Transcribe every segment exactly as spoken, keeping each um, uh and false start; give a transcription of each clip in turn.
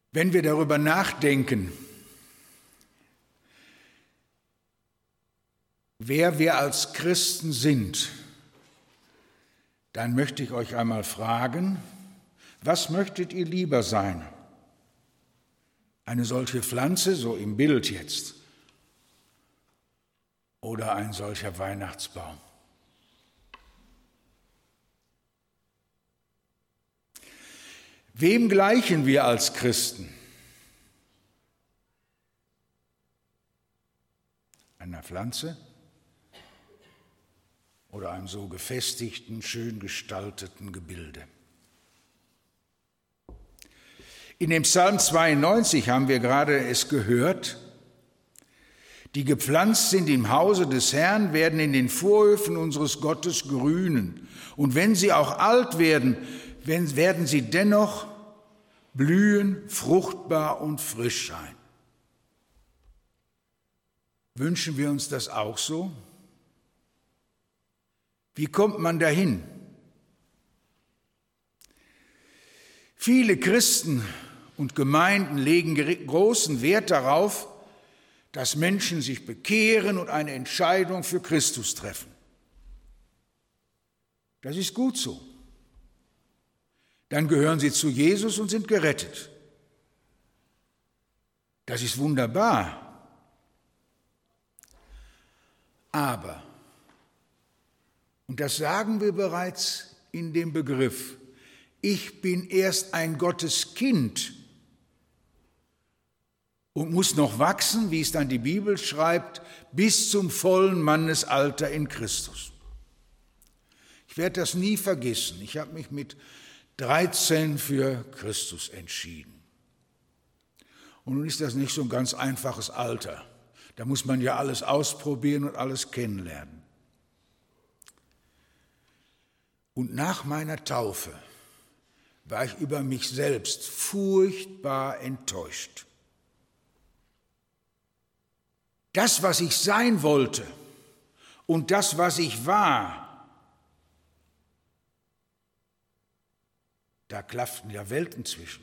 Wenn wir darüber nachdenken, wer wir als Christen sind, dann möchte ich euch einmal fragen, was möchtet ihr lieber sein? Eine solche Pflanze, so im Bild jetzt, oder ein solcher Weihnachtsbaum? Wem gleichen wir als Christen? Einer Pflanze oder einem so gefestigten, schön gestalteten Gebilde? In dem Psalm zweiundneunzig haben wir gerade es gehört: Die gepflanzt sind im Hause des Herrn, werden in den Vorhöfen unseres Gottes grünen. Und wenn sie auch alt werden, werden sie dennoch blühen, fruchtbar und frisch sein. Wünschen wir uns das auch so? Wie kommt man dahin? Viele Christen und Gemeinden legen großen Wert darauf, dass Menschen sich bekehren und eine Entscheidung für Christus treffen. Das ist gut so. Dann gehören sie zu Jesus und sind gerettet. Das ist wunderbar. Aber, und das sagen wir bereits in dem Begriff, ich bin erst ein Gotteskind und muss noch wachsen, wie es dann die Bibel schreibt, bis zum vollen Mannesalter in Christus. Ich werde das nie vergessen. Ich habe mich mit dreizehn für Christus entschieden. Und nun ist das nicht so ein ganz einfaches Alter. Da muss man ja alles ausprobieren und alles kennenlernen. Und nach meiner Taufe war ich über mich selbst furchtbar enttäuscht. Das, was ich sein wollte und das, was ich war, da klafften ja Welten zwischen.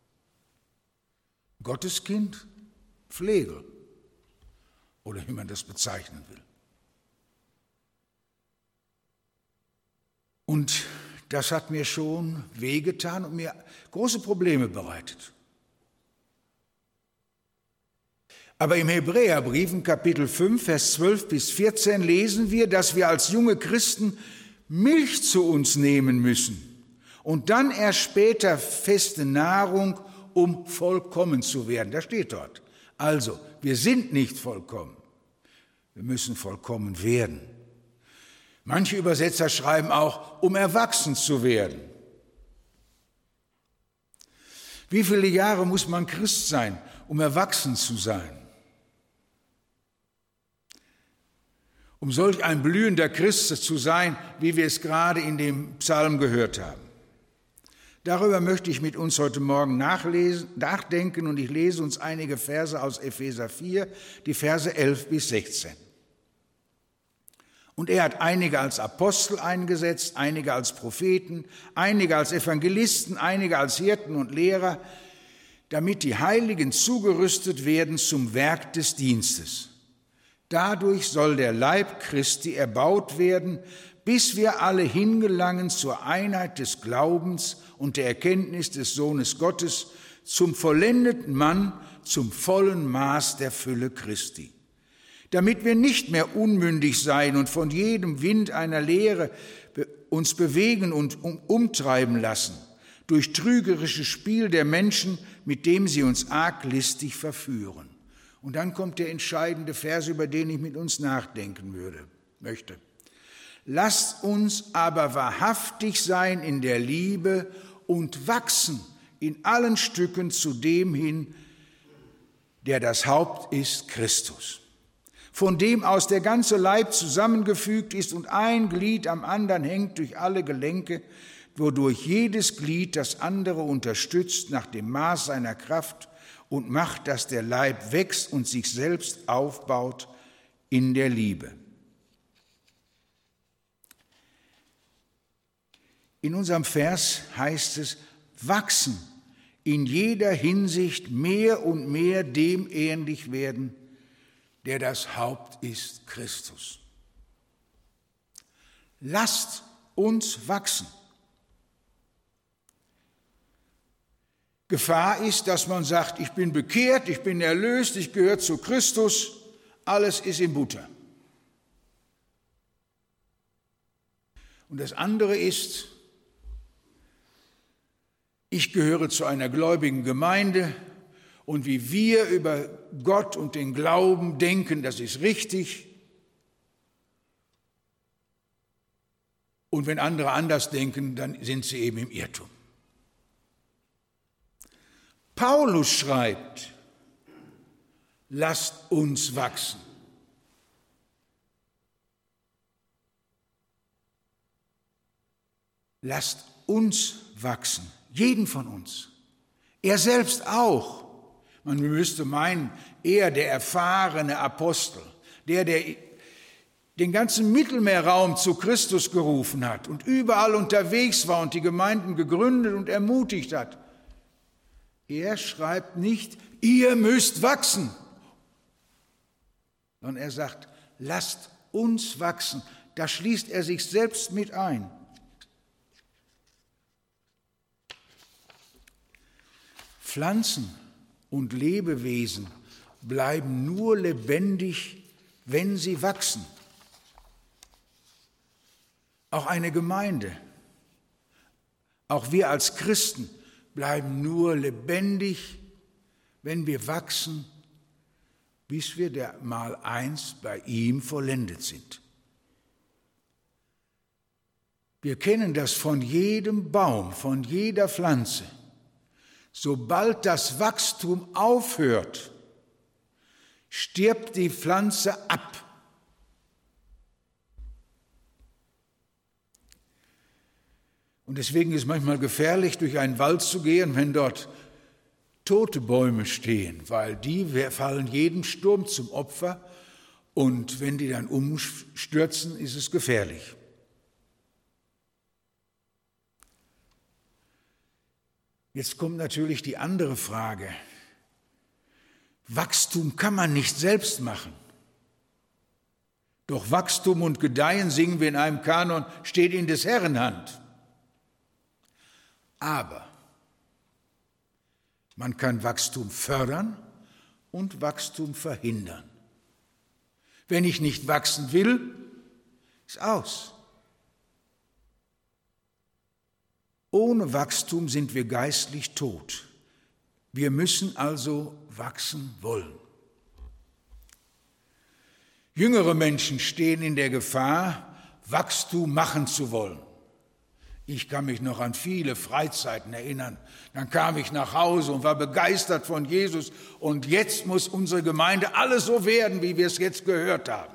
Gotteskind, Flegel oder wie man das bezeichnen will. Und das hat mir schon wehgetan und mir große Probleme bereitet. Aber im Hebräerbrief, in Kapitel fünf, Vers zwölf bis vierzehn, lesen wir, dass wir als junge Christen Milch zu uns nehmen müssen und dann erst später feste Nahrung, um vollkommen zu werden. Das steht dort. Also, wir sind nicht vollkommen. Wir müssen vollkommen werden. Manche Übersetzer schreiben auch, um erwachsen zu werden. Wie viele Jahre muss man Christ sein, um erwachsen zu sein? Um solch ein blühender Christ zu sein, wie wir es gerade in dem Psalm gehört haben. Darüber möchte ich mit uns heute Morgen nachlesen, nachdenken und ich lese uns einige Verse aus Epheser vier, die Verse elf bis sechzehn. Und er hat einige als Apostel eingesetzt, einige als Propheten, einige als Evangelisten, einige als Hirten und Lehrer, damit die Heiligen zugerüstet werden zum Werk des Dienstes. Dadurch soll der Leib Christi erbaut werden, bis wir alle hingelangen zur Einheit des Glaubens und der Erkenntnis des Sohnes Gottes, zum vollendeten Mann, zum vollen Maß der Fülle Christi. Damit wir nicht mehr unmündig sein und von jedem Wind einer Lehre uns bewegen und umtreiben lassen, durch trügerisches Spiel der Menschen, mit dem sie uns arglistig verführen. Und dann kommt der entscheidende Vers, über den ich mit uns nachdenken würde, möchte. Lasst uns aber wahrhaftig sein in der Liebe und wachsen in allen Stücken zu dem hin, der das Haupt ist, Christus. Von dem aus der ganze Leib zusammengefügt ist und ein Glied am anderen hängt durch alle Gelenke, wodurch jedes Glied das andere unterstützt nach dem Maß seiner Kraft und macht, dass der Leib wächst und sich selbst aufbaut in der Liebe. In unserem Vers heißt es, wachsen in jeder Hinsicht mehr und mehr dem ähnlich werden, der das Haupt ist, Christus. Lasst uns wachsen. Gefahr ist, dass man sagt, ich bin bekehrt, ich bin erlöst, ich gehöre zu Christus, alles ist in Butter. Und das andere ist, ich gehöre zu einer gläubigen Gemeinde und wie wir über Gott und den Glauben denken, das ist richtig. Und wenn andere anders denken, dann sind sie eben im Irrtum. Paulus schreibt, lasst uns wachsen. Lasst uns wachsen, jeden von uns. Er selbst auch. Man müsste meinen, er, der erfahrene Apostel, der, der den ganzen Mittelmeerraum zu Christus gerufen hat und überall unterwegs war und die Gemeinden gegründet und ermutigt hat. Er schreibt nicht, ihr müsst wachsen, sondern er sagt, lasst uns wachsen. Da schließt er sich selbst mit ein. Pflanzen und Lebewesen bleiben nur lebendig, wenn sie wachsen. Auch eine Gemeinde, auch wir als Christen bleiben nur lebendig, wenn wir wachsen, bis wir der mal einst bei ihm vollendet sind. Wir kennen das von jedem Baum, von jeder Pflanze. Sobald das Wachstum aufhört, stirbt die Pflanze ab. Und deswegen ist es manchmal gefährlich, durch einen Wald zu gehen, wenn dort tote Bäume stehen, weil die fallen jedem Sturm zum Opfer und wenn die dann umstürzen, ist es gefährlich. Jetzt kommt natürlich die andere Frage. Wachstum kann man nicht selbst machen. Doch Wachstum und Gedeihen, singen wir in einem Kanon, steht in des Herrn Hand. Aber man kann Wachstum fördern und Wachstum verhindern. Wenn ich nicht wachsen will, ist aus. Ohne Wachstum sind wir geistlich tot. Wir müssen also wachsen wollen. Jüngere Menschen stehen in der Gefahr, Wachstum machen zu wollen. Ich kann mich noch an viele Freizeiten erinnern. Dann kam ich nach Hause und war begeistert von Jesus. Und jetzt muss unsere Gemeinde alles so werden, wie wir es jetzt gehört haben.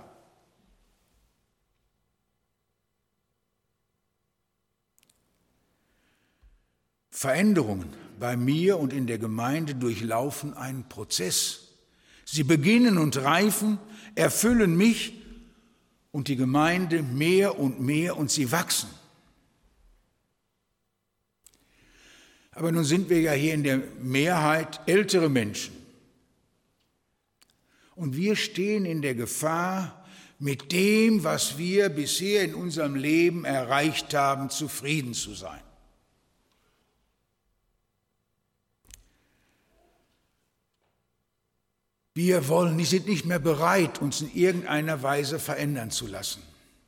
Veränderungen bei mir und in der Gemeinde durchlaufen einen Prozess. Sie beginnen und reifen, erfüllen mich und die Gemeinde mehr und mehr und sie wachsen. Aber nun sind wir ja hier in der Mehrheit ältere Menschen. Und wir stehen in der Gefahr, mit dem, was wir bisher in unserem Leben erreicht haben, zufrieden zu sein. Wir wollen, sind nicht mehr bereit, uns in irgendeiner Weise verändern zu lassen.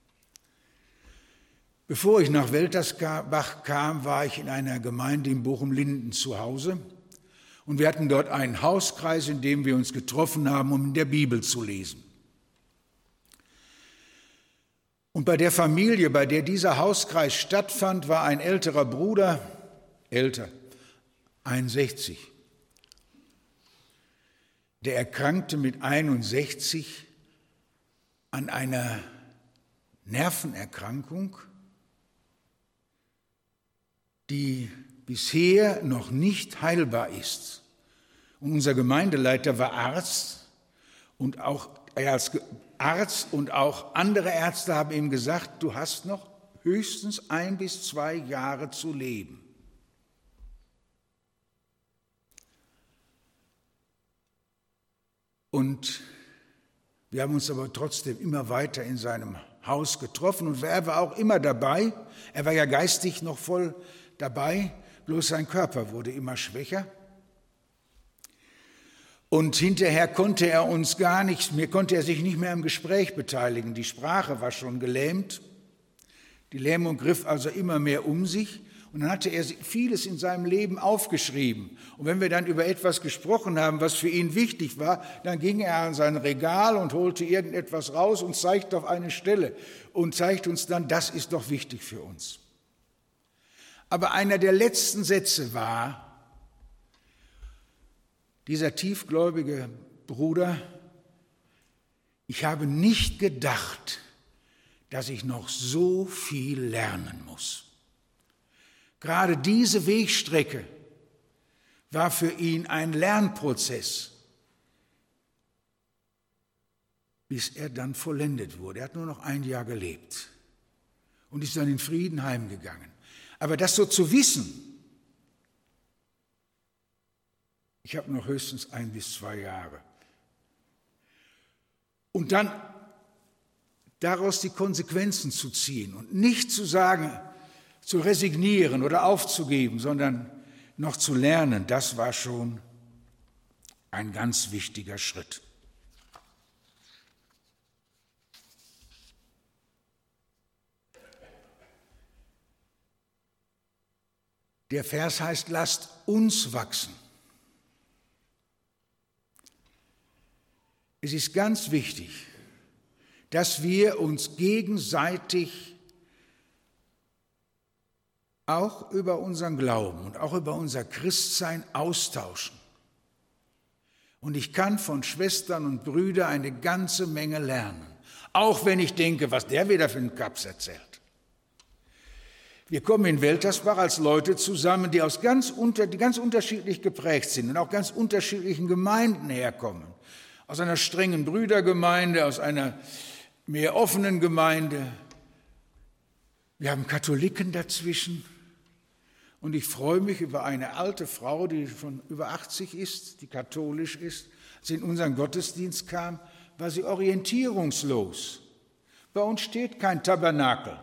Bevor ich nach Weltersbach kam, war ich in einer Gemeinde in Bochum-Linden zu Hause und wir hatten dort einen Hauskreis, in dem wir uns getroffen haben, um in der Bibel zu lesen. Und bei der Familie, bei der dieser Hauskreis stattfand, war ein älterer Bruder, älter, einundsechzig. Der erkrankte mit einundsechzig an einer Nervenerkrankung, die bisher noch nicht heilbar ist. Und unser Gemeindeleiter war Arzt und auch er als Arzt und auch andere Ärzte haben ihm gesagt, du hast noch höchstens ein bis zwei Jahre zu leben. Und wir haben uns aber trotzdem immer weiter in seinem Haus getroffen und er war auch immer dabei. Er war ja geistig noch voll dabei, bloß sein Körper wurde immer schwächer. Und hinterher konnte er uns gar nicht, mehr konnte er sich nicht mehr am Gespräch beteiligen. Die Sprache war schon gelähmt. Die Lähmung griff also immer mehr um sich. Und dann hatte er vieles in seinem Leben aufgeschrieben. Und wenn wir dann über etwas gesprochen haben, was für ihn wichtig war, dann ging er an sein Regal und holte irgendetwas raus und zeigte auf eine Stelle und zeigte uns dann, das ist doch wichtig für uns. Aber einer der letzten Sätze war, dieser tiefgläubige Bruder, ich habe nicht gedacht, dass ich noch so viel lernen muss. Gerade diese Wegstrecke war für ihn ein Lernprozess, bis er dann vollendet wurde. Er hat nur noch ein Jahr gelebt und ist dann in Frieden heimgegangen. Aber das so zu wissen, ich habe noch höchstens ein bis zwei Jahre. Und dann daraus die Konsequenzen zu ziehen und nicht zu sagen, zu resignieren oder aufzugeben, sondern noch zu lernen, das war schon ein ganz wichtiger Schritt. Der Vers heißt, lasst uns wachsen. Es ist ganz wichtig, dass wir uns gegenseitig auch über unseren Glauben und auch über unser Christsein austauschen. Und ich kann von Schwestern und Brüdern eine ganze Menge lernen, auch wenn ich denke, was der wieder für einen Kaps erzählt. Wir kommen in Weltersbach als Leute zusammen, die, aus ganz unter, die ganz unterschiedlich geprägt sind und auch ganz unterschiedlichen Gemeinden herkommen. Aus einer strengen Brüdergemeinde, aus einer mehr offenen Gemeinde. Wir haben Katholiken dazwischen. Und ich freue mich über eine alte Frau, die schon über achtzig ist, die katholisch ist. Als sie in unseren Gottesdienst kam, war sie orientierungslos. Bei uns steht kein Tabernakel.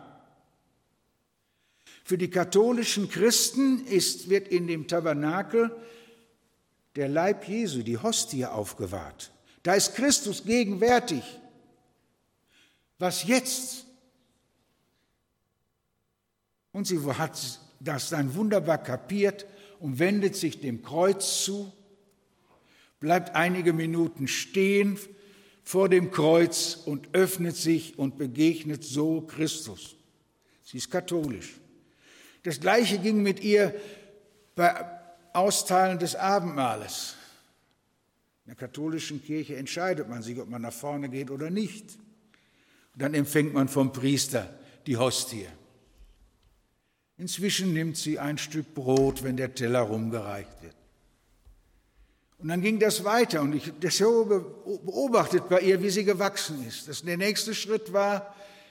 Für die katholischen Christen ist, wird in dem Tabernakel der Leib Jesu, die Hostie, aufgewahrt. Da ist Christus gegenwärtig. Was jetzt? Und sie hat das dann wunderbar kapiert und wendet sich dem Kreuz zu, bleibt einige Minuten stehen vor dem Kreuz und öffnet sich und begegnet so Christus. Sie ist katholisch. Das Gleiche ging mit ihr bei Austeilen des Abendmahles. In der katholischen Kirche entscheidet man sich, ob man nach vorne geht oder nicht. Und dann empfängt man vom Priester die Hostie. Inzwischen nimmt sie ein Stück Brot, wenn der Teller rumgereicht wird. Und dann ging das weiter und ich das habe beobachtet bei ihr, wie sie gewachsen ist. Das, der nächste Schritt war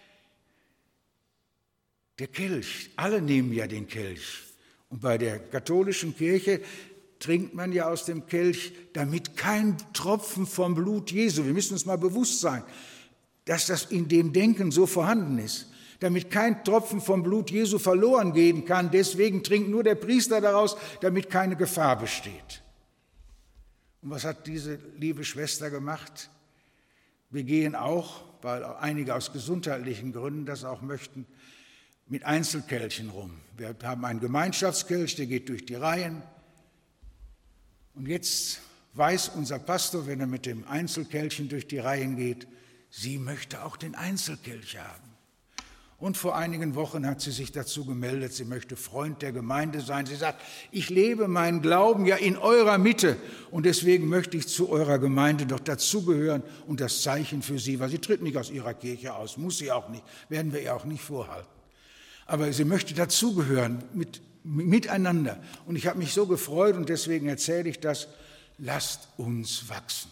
der Kelch. Alle nehmen ja den Kelch. Und bei der katholischen Kirche trinkt man ja aus dem Kelch, damit kein Tropfen vom Blut Jesu, wir müssen uns mal bewusst sein, dass das in dem Denken so vorhanden ist, damit kein Tropfen vom Blut Jesu verloren gehen kann. Deswegen trinkt nur der Priester daraus, damit keine Gefahr besteht. Und was hat diese liebe Schwester gemacht? Wir gehen auch, weil einige aus gesundheitlichen Gründen das auch möchten, mit Einzelkelchen rum. Wir haben einen Gemeinschaftskelch, der geht durch die Reihen. Und jetzt weiß unser Pastor, wenn er mit dem Einzelkelchen durch die Reihen geht, sie möchte auch den Einzelkelch haben. Und vor einigen Wochen hat sie sich dazu gemeldet, sie möchte Freund der Gemeinde sein. Sie sagt, ich lebe meinen Glauben ja in eurer Mitte und deswegen möchte ich zu eurer Gemeinde doch dazugehören und das Zeichen für sie, weil sie tritt nicht aus ihrer Kirche aus, muss sie auch nicht, werden wir ihr auch nicht vorhalten. Aber sie möchte dazugehören, mit, miteinander. Und ich habe mich so gefreut und deswegen erzähle ich das, lasst uns wachsen.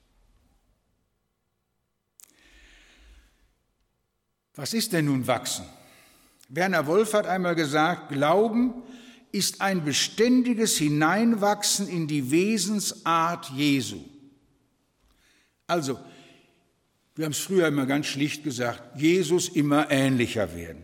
Was ist denn nun wachsen? Werner Wolf hat einmal gesagt, Glauben ist ein beständiges Hineinwachsen in die Wesensart Jesu. Also, wir haben es früher immer ganz schlicht gesagt, Jesus immer ähnlicher werden.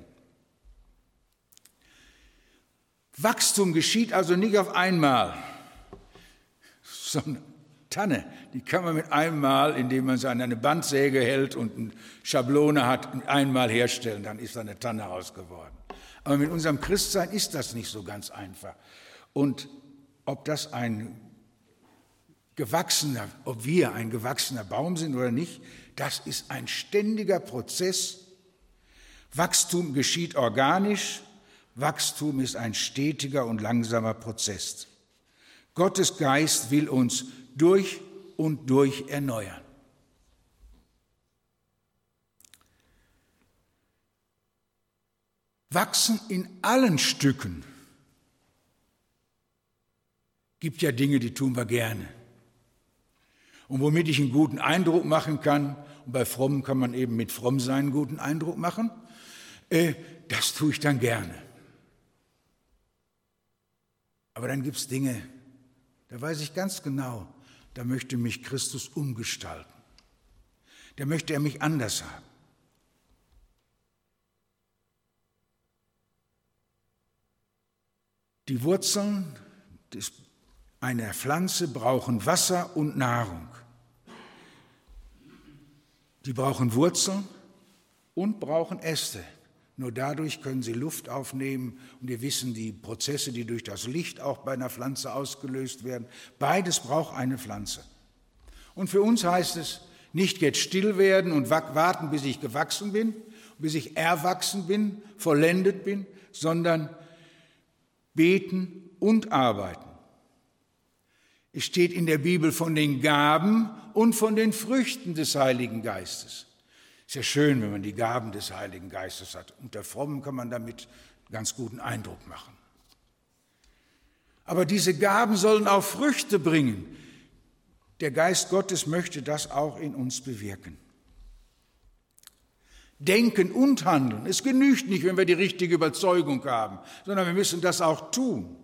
Wachstum geschieht also nicht auf einmal, sondern Tanne, die kann man mit einem Mal, indem man sie an eine Bandsäge hält und eine Schablone hat, einmal herstellen, dann ist eine Tanne raus geworden. Aber mit unserem Christsein ist das nicht so ganz einfach. Und ob das ein gewachsener, ob wir ein gewachsener Baum sind oder nicht, das ist ein ständiger Prozess. Wachstum geschieht organisch, Wachstum ist ein stetiger und langsamer Prozess. Gottes Geist will uns durch und durch erneuern. Wachsen in allen Stücken. Gibt ja Dinge, die tun wir gerne. Und womit ich einen guten Eindruck machen kann, und bei Frommen kann man eben mit Frommsein einen guten Eindruck machen, äh, das tue ich dann gerne. Aber dann gibt es Dinge, da weiß ich ganz genau, da möchte mich Christus umgestalten. Da möchte er mich anders haben. Die Wurzeln des, einer Pflanze brauchen Wasser und Nahrung. Die brauchen Wurzeln und brauchen Äste. Nur dadurch können sie Luft aufnehmen und wir wissen, die Prozesse, die durch das Licht auch bei einer Pflanze ausgelöst werden, beides braucht eine Pflanze. Und für uns heißt es, nicht jetzt still werden und warten, bis ich gewachsen bin, bis ich erwachsen bin, vollendet bin, sondern beten und arbeiten. Es steht in der Bibel von den Gaben und von den Früchten des Heiligen Geistes. Ist ja schön, wenn man die Gaben des Heiligen Geistes hat. Unter Frommen kann man damit einen ganz guten Eindruck machen. Aber diese Gaben sollen auch Früchte bringen. Der Geist Gottes möchte das auch in uns bewirken. Denken und handeln. Es genügt nicht, wenn wir die richtige Überzeugung haben, sondern wir müssen das auch tun.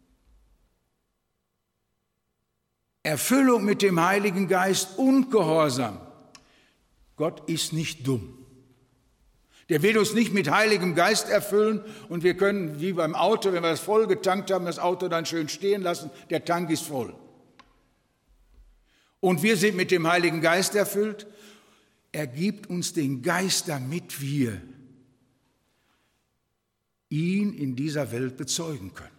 Erfüllung mit dem Heiligen Geist und Gehorsam. Gott ist nicht dumm. Der will uns nicht mit Heiligem Geist erfüllen und wir können, wie beim Auto, wenn wir das voll getankt haben, das Auto dann schön stehen lassen, der Tank ist voll. Und wir sind mit dem Heiligen Geist erfüllt. Er gibt uns den Geist, damit wir ihn in dieser Welt bezeugen können.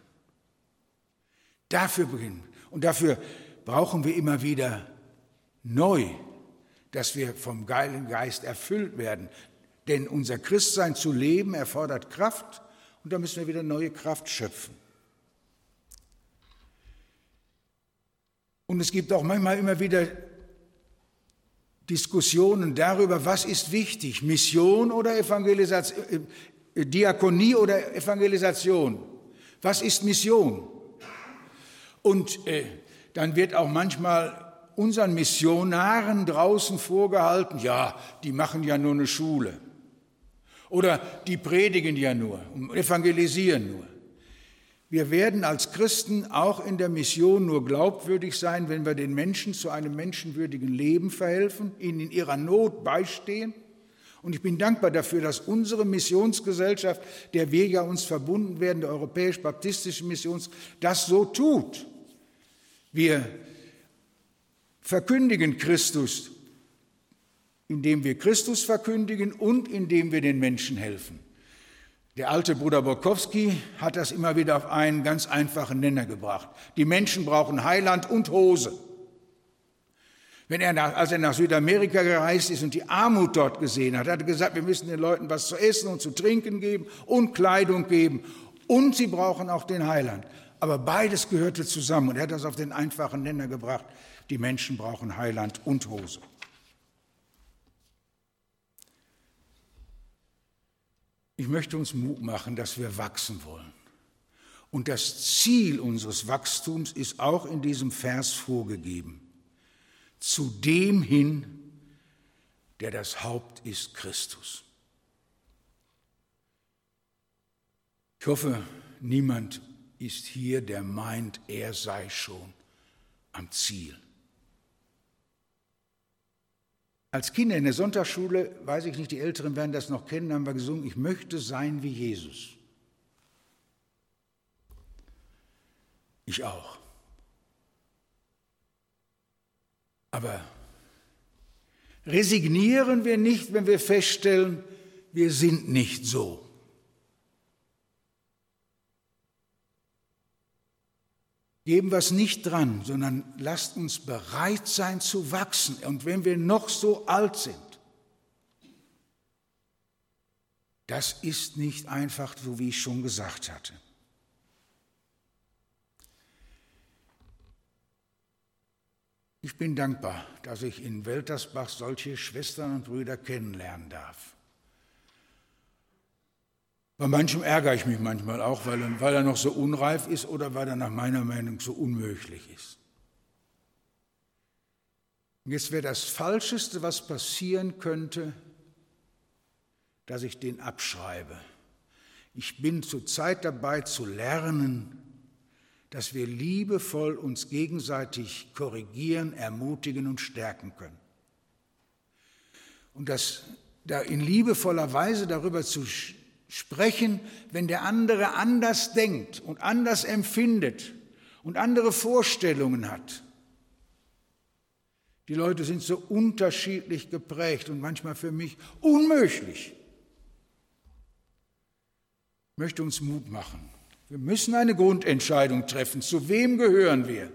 Dafür beginnen. Und dafür brauchen wir immer wieder neu, dass wir vom Heiligen Geist erfüllt werden. Denn unser Christsein zu leben erfordert Kraft und da müssen wir wieder neue Kraft schöpfen. Und es gibt auch manchmal immer wieder Diskussionen darüber, was ist wichtig, Mission oder Evangelisation, äh, Diakonie oder Evangelisation. Was ist Mission? Und äh, dann wird auch manchmal unseren Missionaren draußen vorgehalten, ja, die machen ja nur eine Schule. Oder die predigen ja nur, evangelisieren nur. Wir werden als Christen auch in der Mission nur glaubwürdig sein, wenn wir den Menschen zu einem menschenwürdigen Leben verhelfen, ihnen in ihrer Not beistehen. Und ich bin dankbar dafür, dass unsere Missionsgesellschaft, der wir ja uns verbunden werden, der europäisch-baptistische Missions, das so tut. Wir verkündigen Christus, indem wir Christus verkündigen und indem wir den Menschen helfen. Der alte Bruder Borkowski hat das immer wieder auf einen ganz einfachen Nenner gebracht. Die Menschen brauchen Heiland und Hose. Wenn er nach, als er nach Südamerika gereist ist und die Armut dort gesehen hat, hat er gesagt, wir müssen den Leuten was zu essen und zu trinken geben und Kleidung geben. Und sie brauchen auch den Heiland. Aber beides gehörte zusammen und er hat das auf den einfachen Nenner gebracht. Die Menschen brauchen Heiland und Hose. Ich möchte uns Mut machen, dass wir wachsen wollen. Und das Ziel unseres Wachstums ist auch in diesem Vers vorgegeben. Zu dem hin, der das Haupt ist, Christus. Ich hoffe, niemand ist hier, der meint, er sei schon am Ziel. Als Kinder in der Sonntagsschule, weiß ich nicht, die Älteren werden das noch kennen, haben wir gesungen, ich möchte sein wie Jesus. Ich auch. Aber resignieren wir nicht, wenn wir feststellen, wir sind nicht so. Geben wir es nicht dran, sondern lasst uns bereit sein zu wachsen. Und wenn wir noch so alt sind, das ist nicht einfach, so wie ich schon gesagt hatte. Ich bin dankbar, dass ich in Weltersbach solche Schwestern und Brüder kennenlernen darf. Bei manchem ärgere ich mich manchmal auch, weil er, weil er noch so unreif ist oder weil er nach meiner Meinung so unmöglich ist. Und jetzt wäre das Falscheste, was passieren könnte, dass ich den abschreibe. Ich bin zurzeit dabei zu lernen, dass wir liebevoll uns gegenseitig korrigieren, ermutigen und stärken können. Und dass da in liebevoller Weise darüber zu sprechen, wenn der andere anders denkt und anders empfindet und andere Vorstellungen hat. Die Leute sind so unterschiedlich geprägt und manchmal für mich unmöglich. Ich möchte uns Mut machen. Wir müssen eine Grundentscheidung treffen. Zu wem gehören wir?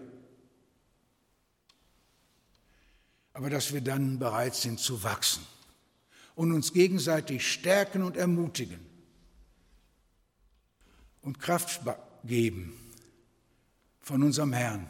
Aber dass wir dann bereit sind zu wachsen und uns gegenseitig stärken und ermutigen und Kraft geben von unserem Herrn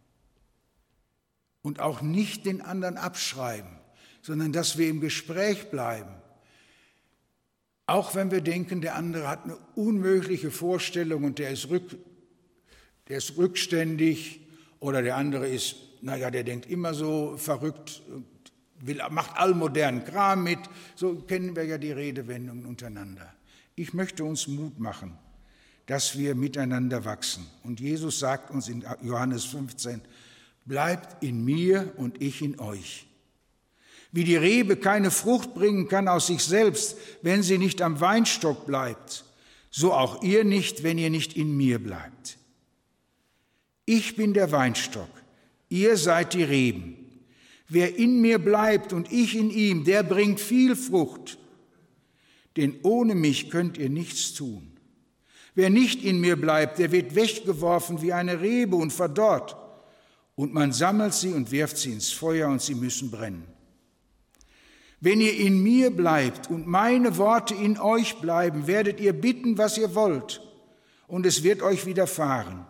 und auch nicht den anderen abschreiben, sondern dass wir im Gespräch bleiben, auch wenn wir denken, der andere hat eine unmögliche Vorstellung und der ist, rück, der ist rückständig oder der andere ist, naja, der denkt immer so verrückt und will, macht allmodernen Kram mit, so kennen wir ja die Redewendungen untereinander. Ich möchte uns Mut machen, dass wir miteinander wachsen. Und Jesus sagt uns in Johannes fünfzehn, bleibt in mir und ich in euch. Wie die Rebe keine Frucht bringen kann aus sich selbst, wenn sie nicht am Weinstock bleibt, so auch ihr nicht, wenn ihr nicht in mir bleibt. Ich bin der Weinstock, ihr seid die Reben. Wer in mir bleibt und ich in ihm, der bringt viel Frucht, denn ohne mich könnt ihr nichts tun. Wer nicht in mir bleibt, der wird weggeworfen wie eine Rebe und verdorrt. Und man sammelt sie und wirft sie ins Feuer und sie müssen brennen. Wenn ihr in mir bleibt und meine Worte in euch bleiben, werdet ihr bitten, was ihr wollt, und es wird euch widerfahren.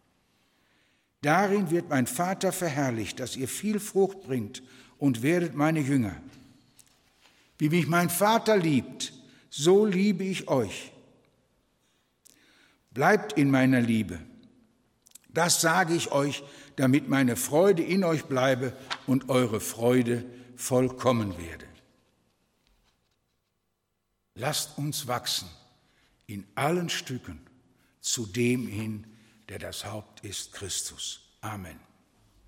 Darin wird mein Vater verherrlicht, dass ihr viel Frucht bringt und werdet meine Jünger. Wie mich mein Vater liebt, so liebe ich euch. Bleibt in meiner Liebe. Das sage ich euch, damit meine Freude in euch bleibe und eure Freude vollkommen werde. Lasst uns wachsen in allen Stücken zu dem hin, der das Haupt ist, Christus. Amen.